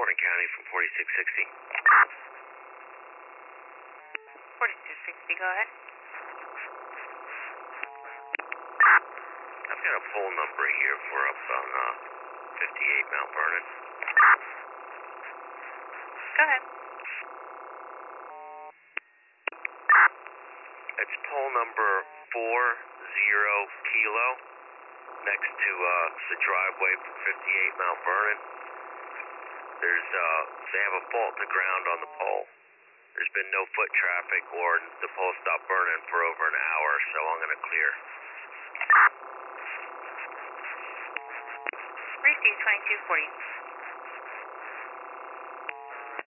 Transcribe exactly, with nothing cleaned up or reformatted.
Morgan County from forty-six sixty. forty-six sixty, go ahead. I've got a full number here for up on uh, fifty-eight Mount Vernon. Go ahead. It's toll number four zero kilo next to uh, the driveway for fifty-eight Mount Vernon. There's uh, they have a fault to ground on the pole. There's been no foot traffic or the pole stopped burning for over an hour, so I'm going to clear. Receive twenty-two forty.